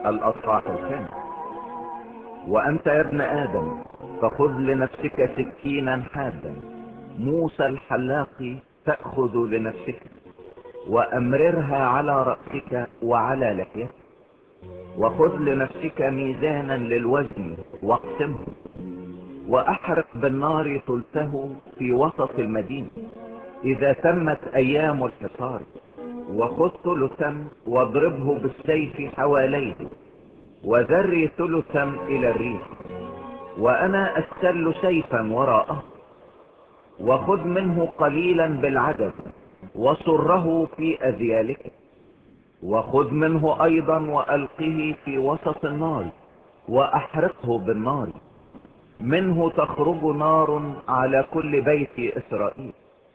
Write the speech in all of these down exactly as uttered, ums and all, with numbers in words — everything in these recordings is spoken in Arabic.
الأصحاح الخامس. وأنت يا ابن آدم فخذ لنفسك سكينا حادا موسى الحلاق تأخذ لنفسك، وأمررها على رأسك وعلى لحيتك، وخذ لنفسك ميزانا للوزن واقسمه، وأحرق بالنار ثلثه في وسط المدينة إذا تمت أيام الحصار، وخذ ثلثا واضربه بالسيف حواليه، وذري ثلثا إلى الريح، وأنا أستل سيفا وراءه، وخذ منه قليلا بالعدد وصره في أذيالك، وخذ منه أيضا وألقه في وسط النار وأحرقه بالنار، منه تخرج نار على كل بيت إسرائيل.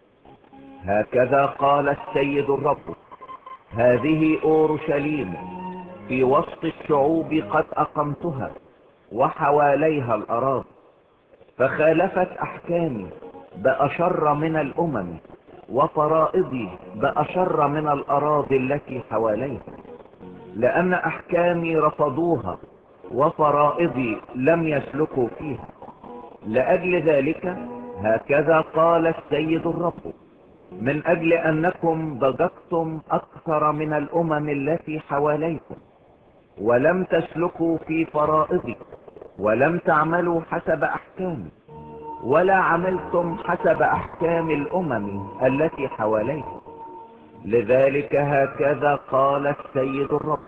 هكذا قال السيد الرب: هذه أورشليم في وسط الشعوب قد أقمتها وحواليها الأراضي، فخالفت أحكامي بأشر من الأمم، وفرائضي بأشر من الأراضي التي حواليها، لأن أحكامي رفضوها وفرائضي لم يسلكوا فيها. لأجل ذلك هكذا قال السيد الرب: من أجل أنكم ضجقتم أكثر من الأمم التي حواليكم، ولم تسلكوا في فرائضي، ولم تعملوا حسب أحكامي، ولا عملتم حسب أحكام الأمم التي حواليكم، لذلك هكذا قال السيد الرب: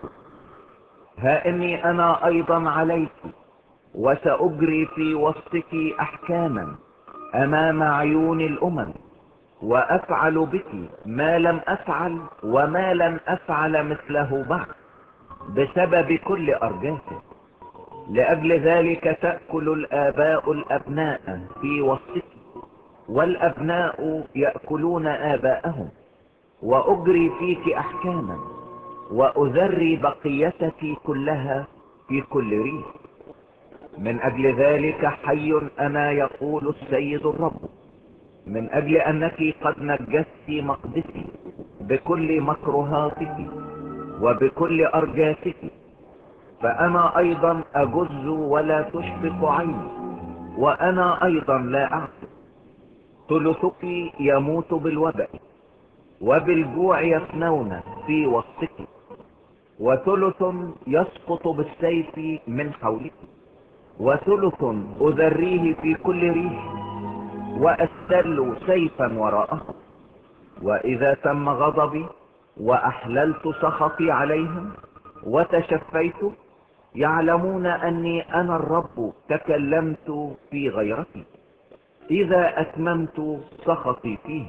ها إني أنا أيضا عليك، وسأجري في وسطك أحكاما أمام عيون الأمم، وأفعل بك ما لم أفعل وما لن أفعل مثله بعد بسبب كل أرجاك. لأجل ذلك تأكل الآباء الأبناء في وسطك، والأبناء يأكلون آباءهم، وأجري فيك أحكاما، وأذري بقيتك كلها في كل ريح. من أجل ذلك حي أنا يقول السيد الرب: من أجل أنك قد نجست مقدسي بكل مكروهاتك وبكل أرجاتك، فأنا أيضا أجز ولا تشفق عيني، وأنا أيضا لا أعفو. ثلثك يموت بالوباء وبالجوع يفنون في وسطك، وثلث يسقط بالسيف من حولك، وثلث أذريه في كل ريح وأستل سيفا وراءه. وإذا تم غضبي وأحللت سخطي عليهم وتشفيت، يعلمون أني أنا الرب تكلمت في غيرتي، إذا أتممت سخطي فيه،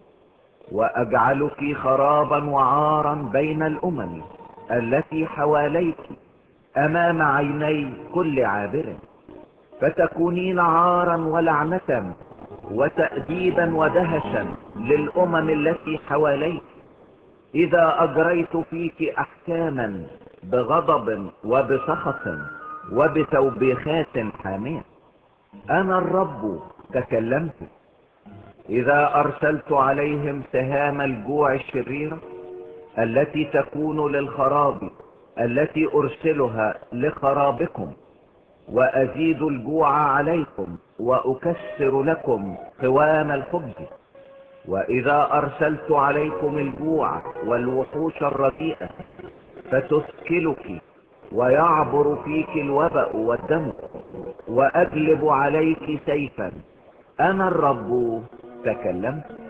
وأجعلك خرابا وعارا بين الأمم التي حواليك أمام عيني كل عابر، فتكونين عارا ولعنة وتأديبا ودهشا للأمم التي حواليك، إذا أجريت فيك أحكاما بغضب وبسخط وبتوبيخات حامية. أنا الرب تكلمت. إذا أرسلت عليهم سهام الجوع الشريرة التي تكون للخراب التي أرسلها لخرابكم، وأزيد الجوع عليكم وأكسر لكم قوام الخبز، وإذا أرسلت عليكم الجوع والوحوش الرديئة فتثكلك ويعبر فيك الوباء والدم، وأجلب عليك سيفا، أنا الرب تكلمت.